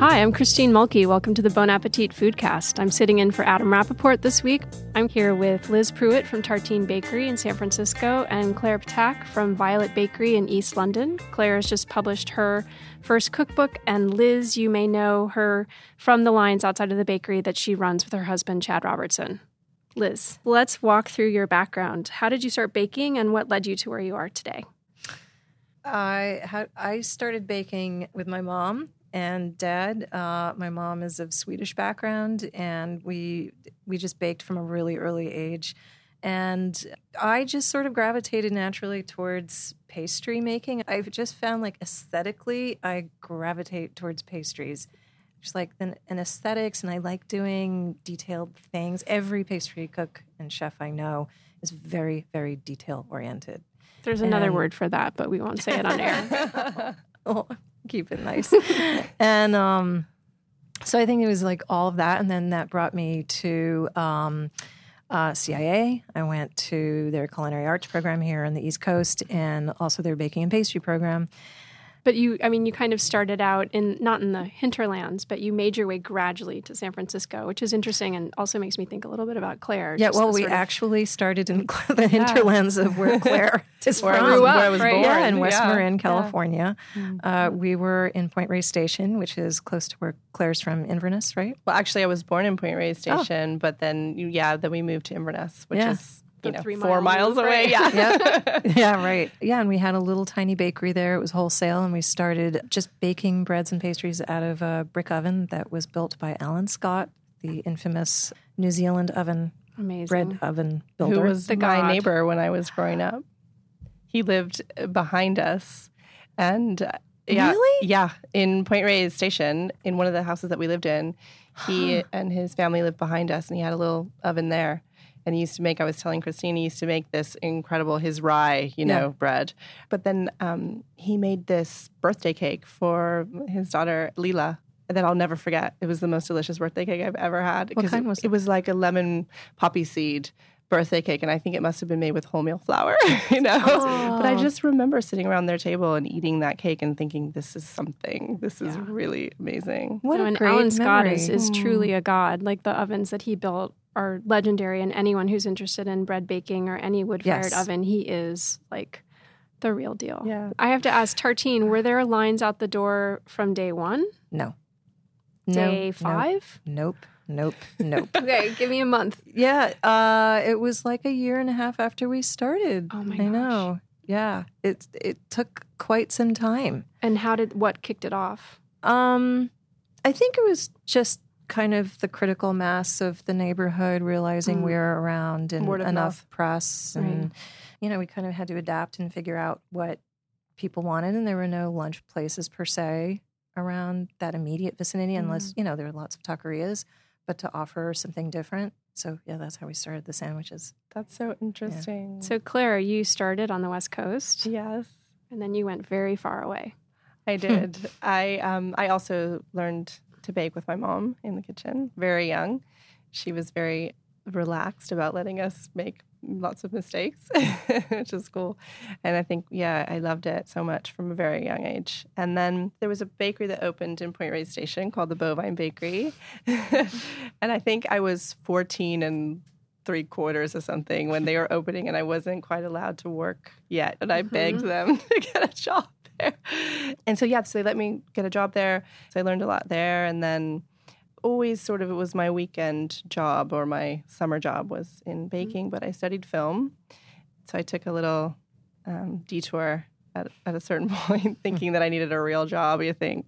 Hi, I'm Christine Mulkey. Welcome to the Bon Appetit Foodcast. I'm sitting in for Adam Rappaport this week. I'm here with Liz Pruitt from Tartine Bakery in San Francisco and Claire Ptak from Violet Bakery in East London. Claire has just published her first cookbook, and Liz, you may know her from the lines outside of the bakery that she runs with her husband, Chad Robertson. Liz, let's walk through your background. How did you start baking, and what led you to where you are today? I started baking with my mom and dad. My mom is of Swedish background, and we just baked from a really early age. And I just sort of gravitated naturally towards pastry making. I've just found, like, aesthetically, I gravitate towards pastries. Just like an aesthetics, and I like doing detailed things. Every pastry cook and chef I know is very, very detail-oriented. There's another word for that, but we won't say it on air. Oh, keep it nice. And so I think it was like all of that. And then that brought me to CIA. I went to their culinary arts program here on the East Coast and also their baking and pastry program. But you kind of started out not in the hinterlands, but you made your way gradually to San Francisco, which is interesting and also makes me think a little bit about Claire. Yeah, well, we actually started in the hinterlands of where Claire is from. Where I was born. Yeah, in West Marin, California. Yeah. We were in Point Reyes Station, which is close to where Claire's from, Inverness, right? Well, actually, I was born in Point Reyes Station, but then we moved to Inverness, which is 4 miles away. Yeah. Yeah, right. Yeah, and we had a little tiny bakery there. It was wholesale, and we started just baking breads and pastries out of a brick oven that was built by Alan Scott, the infamous New Zealand bread oven builder. Who was my neighbor when I was growing up. He lived behind us, and really? Yeah, in Point Reyes Station, in one of the houses that we lived in, he and his family lived behind us, and he had a little oven there. And he used to make, I was telling Christine, he used to make this incredible, his rye, bread. But then he made this birthday cake for his daughter, Leela, that I'll never forget. It was the most delicious birthday cake I've ever had. What kind was it? It was like a lemon poppy seed birthday cake, and I think it must have been made with wholemeal flour, But I just remember sitting around their table and eating that cake and thinking, this is something. This is really amazing. What a great Alan Scott memory. is truly a god. Like, the ovens that he built are legendary, and anyone who's interested in bread baking or any wood-fired oven, he is like the real deal. Yeah. I have to ask, Tartine, were there lines out the door from day one? No. Day 5? Nope. Okay, give me a month. Yeah, it was like a year and a half after we started. Oh my gosh. I know. Yeah, it took quite some time. And what kicked it off? I think it was just kind of the critical mass of the neighborhood, realizing we were around and enough press. And, we kind of had to adapt and figure out what people wanted. And there were no lunch places per se around that immediate vicinity, unless, there were lots of taquerias, but to offer something different. So, that's how we started the sandwiches. That's so interesting. Yeah. So, Claire, you started on the West Coast. Yes. And then you went very far away. I did. I also learned to bake with my mom in the kitchen, very young. She was very relaxed about letting us make lots of mistakes, which is cool. And I think, I loved it so much from a very young age. And then there was a bakery that opened in Point Reyes Station called the Bovine Bakery. And I think I was 14 and 3/4 or something when they were opening, and I wasn't quite allowed to work yet. And I begged them to get a job there. And so they let me get a job there. So I learned a lot there. And then always sort of it was my weekend job, or my summer job was in baking, but I studied film. So I took a little detour at a certain point, thinking that I needed a real job,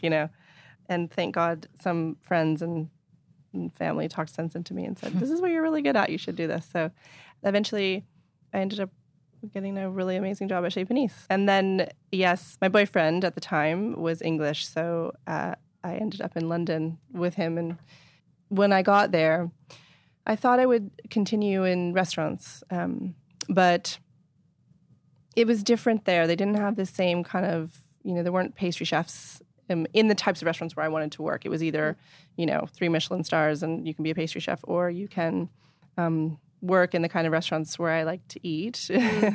And thank God some friends and family talked sense into me and said, this is what you're really good at. You should do this. So eventually I ended up getting a really amazing job at Chez Panisse. And then, my boyfriend at the time was English, so I ended up in London with him. And when I got there, I thought I would continue in restaurants, but it was different there. They didn't have the same kind of, there weren't pastry chefs in the types of restaurants where I wanted to work. It was either, 3 Michelin stars and you can be a pastry chef, or you can work in the kind of restaurants where I like to eat.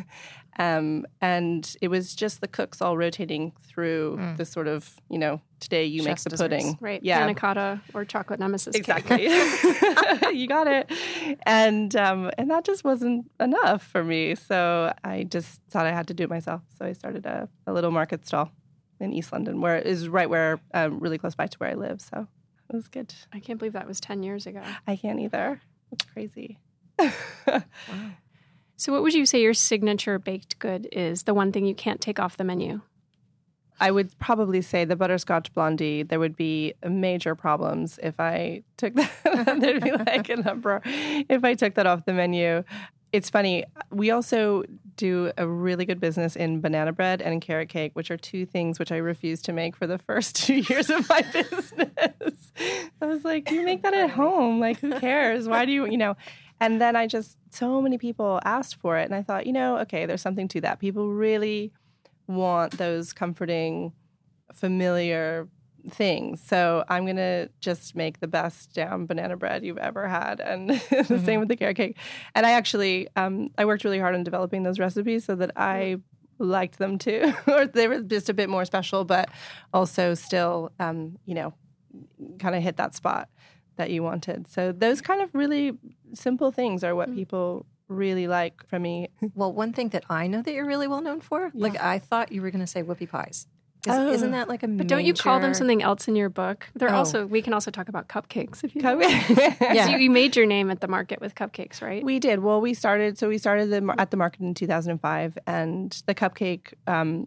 And it was just the cooks all rotating through the sort of, today you Chef's make the pudding. desserts. Right. Yeah. Panna cotta or chocolate nemesis Exactly. You got it. And that just wasn't enough for me. So I just thought I had to do it myself. So I started a little market stall in East London, where it is right where, really close by to where I live. So it was good. I can't believe that was 10 years ago. I can't either. It's crazy. Wow. So what would you say your signature baked good is, the one thing you can't take off the menu? I would probably say the butterscotch blondie. There would be major problems if I took that. There'd be like an uproar if I took that off the menu. It's funny. We also do a really good business in banana bread and in carrot cake, which are two things which I refused to make for the first 2 years of my business. I was like, you make that at home. Like, who cares? Why do you? And then so many people asked for it. And I thought, okay, there's something to that. People really want those comforting, familiar things. So I'm going to just make the best damn banana bread you've ever had. And the same with the carrot cake. And I actually, I worked really hard on developing those recipes so that I liked them too. Or they were just a bit more special, but also still, kind of hit that spot that you wanted. So those kind of really simple things are what people really like from me. Well, one thing that I know that you're really well known for, like I thought you were going to say whoopie pies. Isn't that like a But don't you call them something else in your book? We can also talk about cupcakes if you Yeah. So you made your name at the market with cupcakes, right? We did. Well, we started at the market in 2005, and the cupcake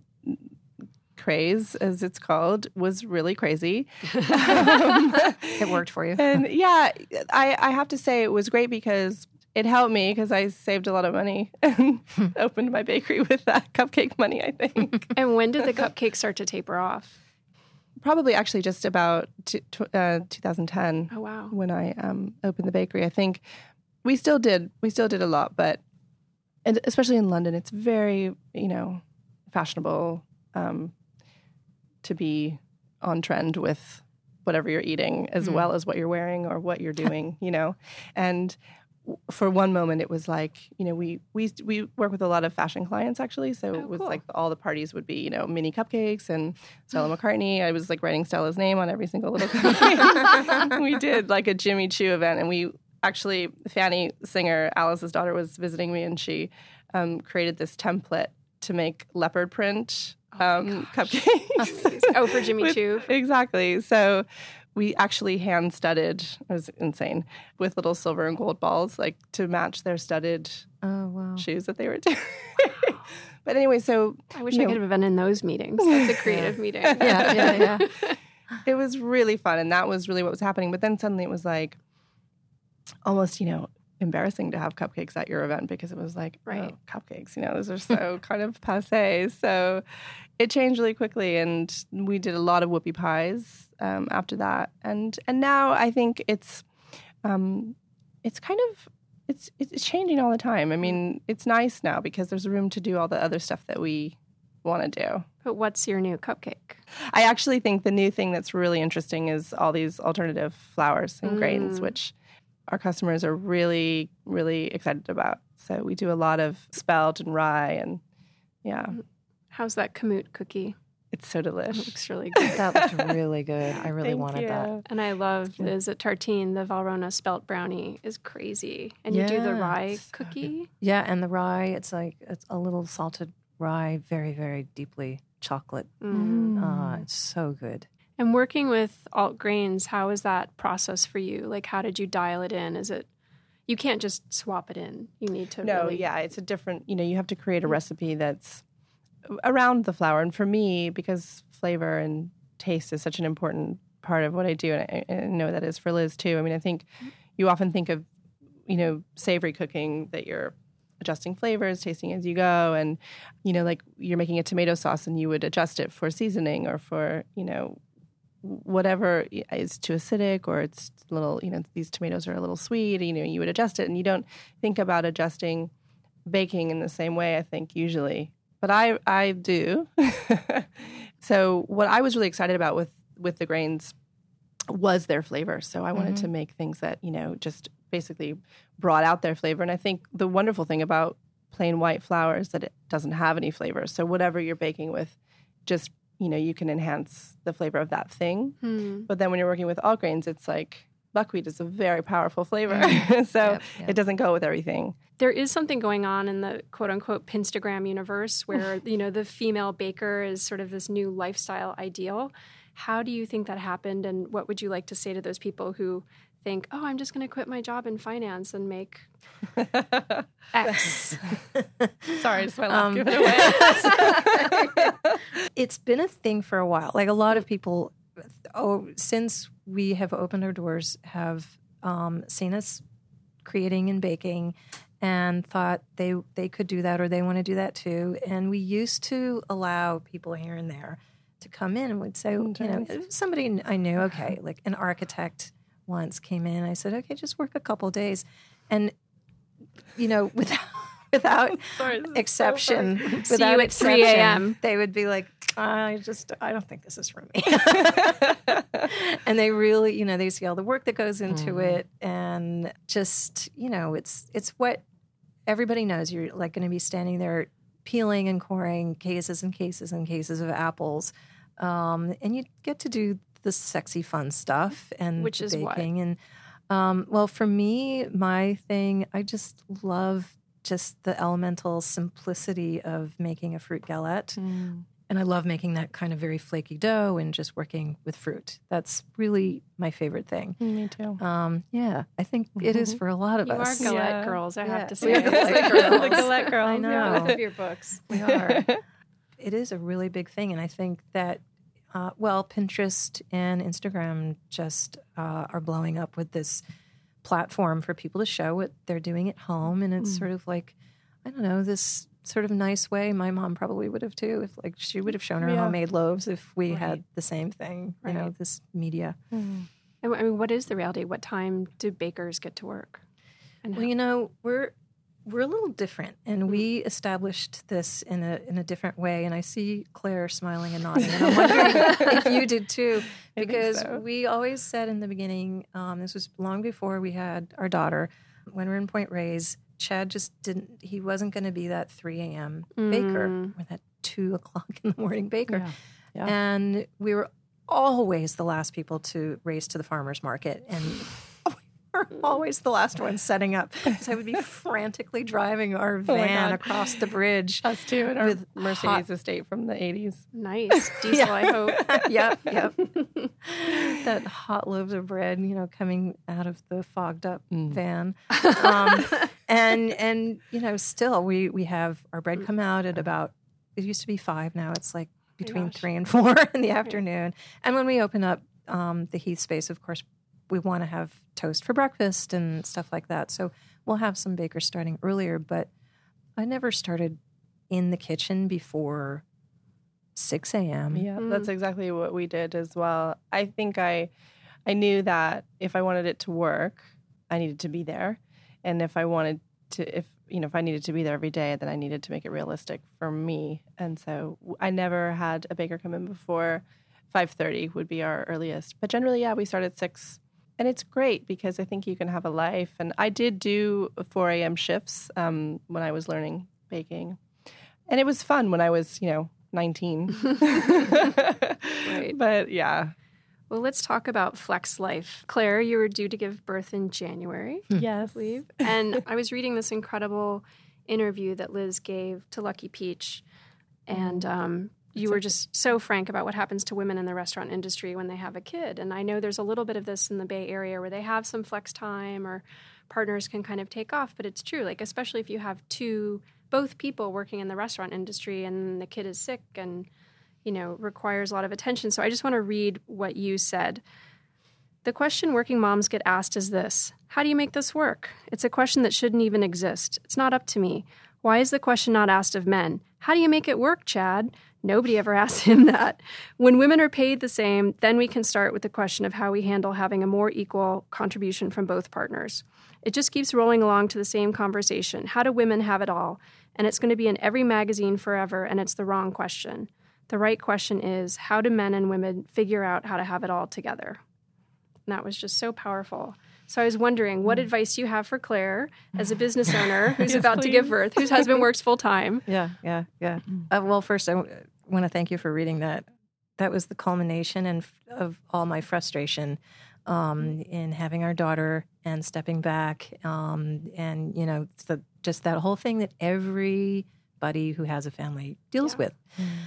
craze, as it's called, was really crazy. It worked for you. And yeah, I have to say it was great because it helped me because I saved a lot of money and opened my bakery with that cupcake money, I think. And when did the cupcakes start to taper off? Probably actually just about 2010. Oh, wow. When I opened the bakery. I think we still did a lot, but and especially in London, it's very, fashionable to be on trend with whatever you're eating as well as what you're wearing or what you're doing, And for one moment, it was like, we work with a lot of fashion clients, actually. So it was cool. like all the parties would be, mini cupcakes and Stella McCartney. I was like writing Stella's name on every single little cupcake. We did like a Jimmy Choo event. And we actually, Fanny Singer, Alice's daughter, was visiting me, and she created this template to make leopard print cupcakes. Oh, for Jimmy Choo. Exactly. So we actually hand studded, it was insane, with little silver and gold balls, like to match their studded shoes that they were doing. But anyway, so I wish I could have been in those meetings. That's a creative meeting. Yeah. It was really fun, and that was really what was happening. But then suddenly it was like almost, embarrassing to have cupcakes at your event because it was like, right, cupcakes, those are so kind of passé. So it changed really quickly, and we did a lot of whoopie pies after that. And now I think it's changing all the time. I mean, it's nice now because there's room to do all the other stuff that we want to do. But what's your new cupcake? I actually think the new thing that's really interesting is all these alternative flours and grains, which our customers are really, really excited about. So we do a lot of spelt and rye, and How's that Kamut cookie? It's so delicious. It looks really good. That looked really good. I really Thank wanted you. that. And I love Liz at Tartine, the Valrhona spelt brownie is crazy. And you do the rye cookie? Yeah, and the rye, it's a little salted rye, very, very deeply chocolate. It's so good. And working with alt grains, how is that process for you? Like, how did you dial it in? Is it, you can't just swap it in. You need to it's a different, you have to create a recipe that's around the flour. And for me, because flavor and taste is such an important part of what I do, and I know that is for Liz too. I mean, I think you often think of, savory cooking, that you're adjusting flavors, tasting as you go. And, like you're making a tomato sauce and you would adjust it for seasoning or for, whatever is too acidic, or it's a little, these tomatoes are a little sweet, you would adjust it, and you don't think about adjusting baking in the same way, I think, usually. But I do. So what I was really excited about with the grains was their flavor. So I wanted to make things that, just basically brought out their flavor. And I think the wonderful thing about plain white flour is that it doesn't have any flavor. So whatever you're baking with, just, you can enhance the flavor of that thing. But then when you're working with all grains, it's like buckwheat is a very powerful flavor. So it doesn't go with everything. There is something going on in the quote-unquote Pinstagram universe where, the female baker is sort of this new lifestyle ideal. How do you think that happened, and what would you like to say to those people who think, oh, I'm just going to quit my job in finance and make X? Sorry, just my laugh. Give it away. It's been a thing for a while. Like a lot of people, since we have opened our doors, have seen us creating and baking and thought they could do that or they want to do that too. And we used to allow people here and there to come in and would say, somebody I knew, okay, like an architect once came in. I said, okay, just work a couple days. And, without exception, See you at 3 a.m. they would be like, I don't think this is for me. And they really, they see all the work that goes into it. And just, it's what everybody knows. You're like going to be standing there peeling and coring cases and cases and cases of apples. And you get to do the sexy, fun stuff and which is baking. And well, for me, my thing, I just love just the elemental simplicity of making a fruit galette. And I love making that kind of very flaky dough and just working with fruit. That's really my favorite thing. Me too. I think it is for a lot of us. You are galette girls, I have to say. We are galette girls. The galette girls. I know. Both of your books. We are. It is a really big thing. And I think that, Pinterest and Instagram just are blowing up with this platform for people to show what they're doing at home. And it's sort of like, I don't know, this sort of nice way. My mom probably would have too, if like she would have shown her homemade loaves if we had the same thing, this media. And I mean, what is the reality? What time do bakers get to work? Well, we're a little different, and we established this in a different way. And I see Claire smiling and nodding, and I'm wondering if you did too, because we always said in the beginning, this was long before we had our daughter, when we were in Point Reyes, Chad just he wasn't going to be that 3 a.m. baker or that 2 o'clock in the morning baker. Yeah. And we were always the last people to race to the farmer's market, and always the last one setting up. So I would be frantically driving our van across the bridge. Us too, in our Mercedes estate from the 80s. Nice. Diesel, I hope. Yep. That hot loaves of bread, coming out of the fogged up van. And still we have our bread come out at about, it used to be 5, now it's like between 3 and 4 in the afternoon. And when we open up the Heath space, of course, we want to have toast for breakfast and stuff like that. So we'll have some bakers starting earlier, but I never started in the kitchen before 6 a.m. Yeah, that's exactly what we did as well. I think I knew that if I wanted it to work, I needed to be there. And if I wanted to, if I needed to be there every day, then I needed to make it realistic for me. And so I never had a baker come in before 5:30 would be our earliest. But generally, we start at 6. And it's great because I think you can have a life. And I did do 4 a.m. shifts when I was learning baking. And it was fun when I was, 19. Right. But yeah. Well, let's talk about flex life. Claire, you were due to give birth in January. Yes. I believe. And I was reading this incredible interview that Liz gave to Lucky Peach. And you were just so frank about what happens to women in the restaurant industry when they have a kid. And I know there's a little bit of this in the Bay Area where they have some flex time or partners can kind of take off. But it's true, like especially if you have both people working in the restaurant industry and the kid is sick and, requires a lot of attention. So I just want to read what you said. The question working moms get asked is this: how do you make this work? It's a question that shouldn't even exist. It's not up to me. Why is the question not asked of men? How do you make it work, Chad? Nobody ever asks him that. When women are paid the same, then we can start with the question of how we handle having a more equal contribution from both partners. It just keeps rolling along to the same conversation. How do women have it all? And it's going to be in every magazine forever, and it's the wrong question. The right question is, how do men and women figure out how to have it all together? And that was just so powerful. So I was wondering, what advice do you have for Claire as a business owner who's about to give birth, whose husband works full time? Yeah. Well, first, I want to thank you for reading that. That was the culmination of all my frustration in having our daughter and stepping back, and just that whole thing that everybody who has a family deals with.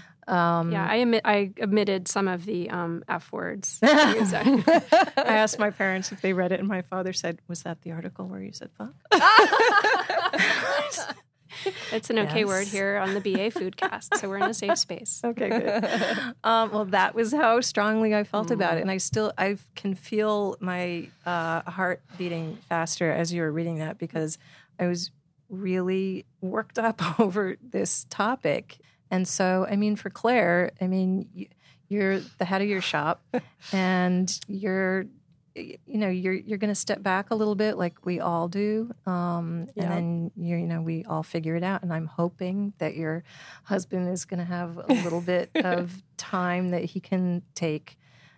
I omitted some of the F words. I asked my parents if they read it, and my father said, "Was that the article where you said fuck?" It's an okay word here on the BA Foodcast, so we're in a safe space. Okay, good. Well, that was how strongly I felt about it, and I can feel my heart beating faster as you were reading that, because I was really worked up over this topic. And so, for Claire, you're the head of your shop, and you're going to step back a little bit, like we all do, and then we all figure it out. And I'm hoping that your husband is going to have a little bit of time that he can take.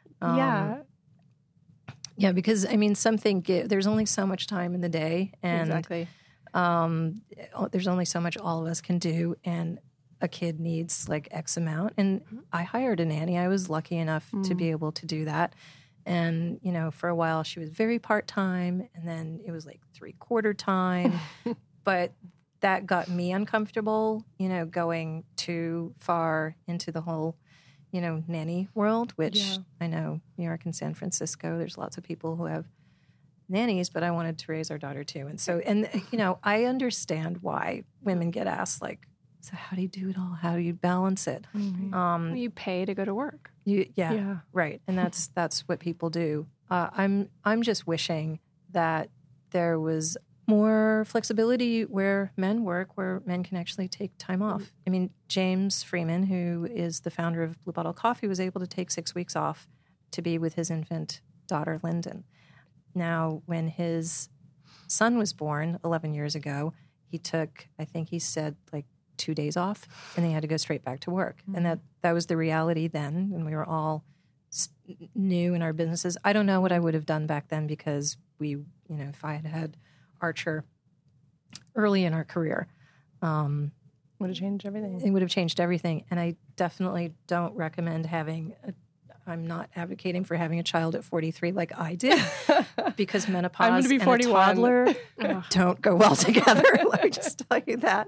Because there's only so much time in the day, and exactly. There's only so much all of us can do, and a kid needs like X amount. And I hired a nanny. I was lucky enough to be able to do that. And, for a while she was very part-time, and then it was like 3/4 time. But that got me uncomfortable, going too far into the whole, nanny world, which I know New York and San Francisco, there's lots of people who have nannies, but I wanted to raise our daughter too. And so, I understand why women get asked, like, so how do you do it all? How do you balance it? Mm-hmm. You pay to go to work. Right. And that's what people do. I'm just wishing that there was more flexibility where men work, where men can actually take time off. James Freeman, who is the founder of Blue Bottle Coffee, was able to take 6 weeks off to be with his infant daughter, Lyndon. Now, when his son was born 11 years ago, he took, I think he said, like 2 days off, and they had to go straight back to work. And that was the reality then, and we were all new in our businesses. I don't know what I would have done back then, because we, if I had Archer early in our career, would have changed everything. It would have changed everything. And I definitely don't recommend I'm not advocating for having a child at 43 like I did, because menopause and 41. A toddler don't go well together. Let me just tell you that.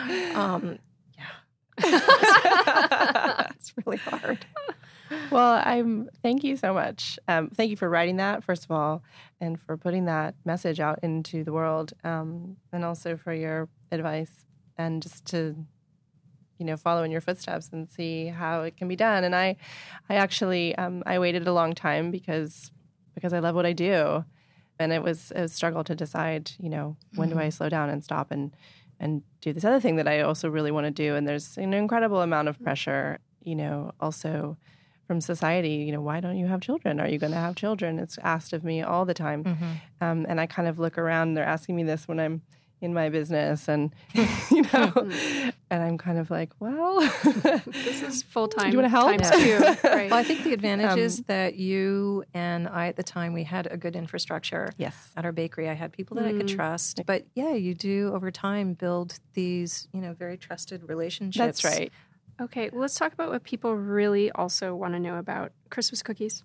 It's really hard. Well, thank you so much. Thank you for writing that, first of all, and for putting that message out into the world, and also for your advice, and just to follow in your footsteps and see how it can be done. And I actually, I waited a long time because I love what I do. And it was a struggle to decide, when do I slow down and stop and do this other thing that I also really want to do. And there's an incredible amount of pressure, also from society, why don't you have children? Are you going to have children? It's asked of me all the time. And I kind of look around, they're asking me this when I'm in my business, and and I'm kind of like, well, this is full-time. Do you want to help? Too, right? Well, I think the advantage is that you and I, at the time, we had a good infrastructure. Yes. At our bakery, I had people that I could trust. But you do over time build these, very trusted relationships. That's right. Okay, well, let's talk about what people really also want to know about Christmas cookies.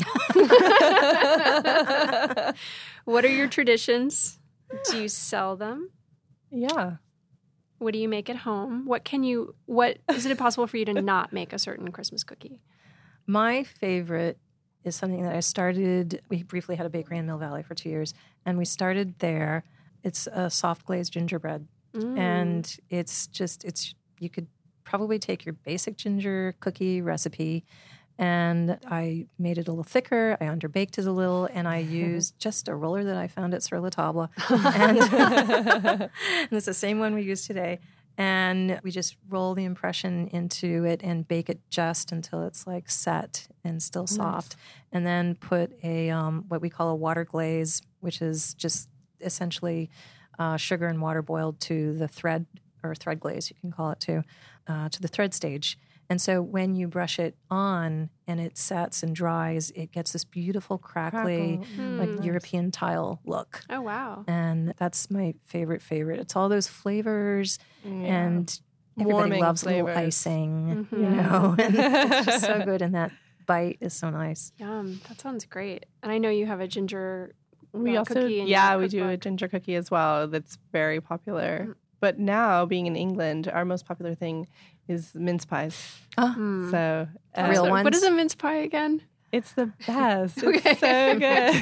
What are your traditions? Do you sell them? Yeah. What do you make at home? Is it possible for you to not make a certain Christmas cookie? My favorite is something that I started. We briefly had a bakery in Mill Valley for 2 years, and we started there. It's a soft glazed gingerbread. And you could probably take your basic ginger cookie recipe, and I made it a little thicker. I underbaked it a little, and I used just a roller that I found at Sur La Table. And it's the same one we use today. And we just roll the impression into it and bake it just until it's like set and still soft. Nice. And then put a what we call a water glaze, which is just essentially sugar and water boiled to the thread, or thread glaze, you can call it too, to the thread stage. And so when you brush it on and it sets and dries, it gets this beautiful crackly, like European tile look. Oh, wow. And that's my favorite. It's all those flavors and everybody Warming loves flavors. a little icing, you know, and it's just so good. And that bite is so nice. Yum. That sounds great. And I know you have a ginger We also, cookie in your we do a cookbook. ginger cookie as well. That's very popular. But now, being in England, our most popular thing is mince pies. Oh, So Real So ones? what is a mince pie again? it's the best. Okay. It's so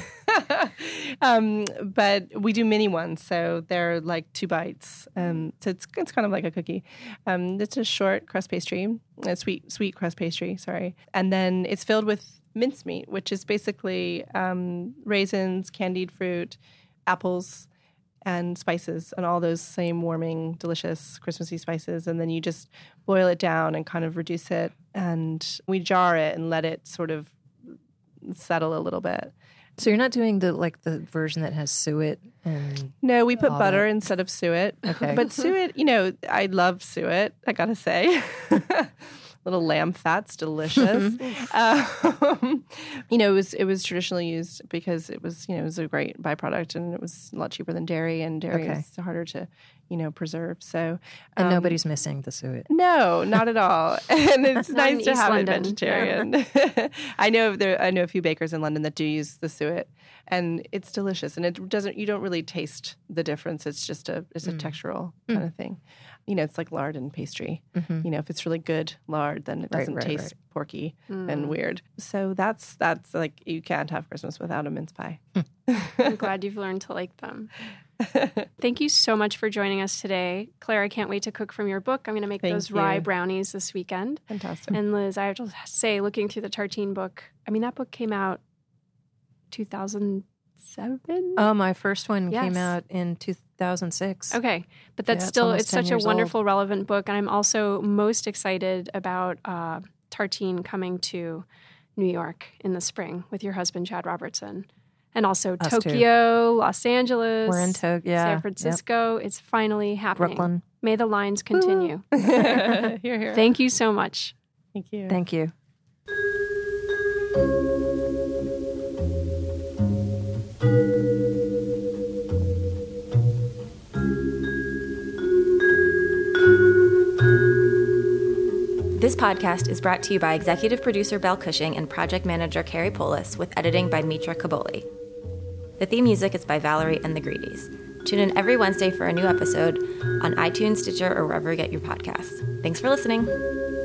good. But we do mini ones, so they're like 2 bites. So it's kind of like a cookie. It's a short crust pastry, a sweet crust pastry. Sorry, and then it's filled with mincemeat, which is basically raisins, candied fruit, apples, and spices, and all those same warming, delicious Christmassy spices. And then you just boil it down and kind of reduce it, and we jar it and let it sort of settle a little bit. so you're not doing the version that has suet and No, we put All butter that. instead of suet. Okay. But suet, I love suet, I gotta say. Little lamb fat's delicious. It was traditionally used because it was a great byproduct, and it was a lot cheaper than dairy, and dairy Okay. is harder to, preserve. So and nobody's missing the suet. No, not at all. And it's Not in nice to East have London. it vegetarian. I know a few bakers in London that do use the suet, and it's delicious. And you don't really taste the difference. It's just a textural kind of thing. It's like lard and pastry. If it's really good lard, then it doesn't taste porky and weird. So that's like, you can't have Christmas without a mince pie. I'm glad you've learned to like them. Thank you so much for joining us today. Claire, I can't wait to cook from your book. I'm going to make Thank those you. rye brownies this weekend. Fantastic. And Liz, I have to say, looking through the Tartine book, that book came out 2007? My first one Yes. came out in 2006. Okay, but that's Yeah, it's still, almost it's 10 such a years wonderful, relevant book. And I'm also most excited about Tartine coming to New York in the spring with your husband, Chad Robertson. And also Us too. Tokyo, Los Angeles, We're in Tokyo. Yeah. San Francisco. It's finally happening. Brooklyn. May the lines continue. Here, here. Thank you so much. Thank you. Thank you. This podcast is brought to you by executive producer Belle Cushing and project manager Carrie Polis, with editing by Mitra Kaboli. The theme music is by Valerie and the Greedies. Tune in every Wednesday for a new episode on iTunes, Stitcher, or wherever you get your podcasts. Thanks for listening.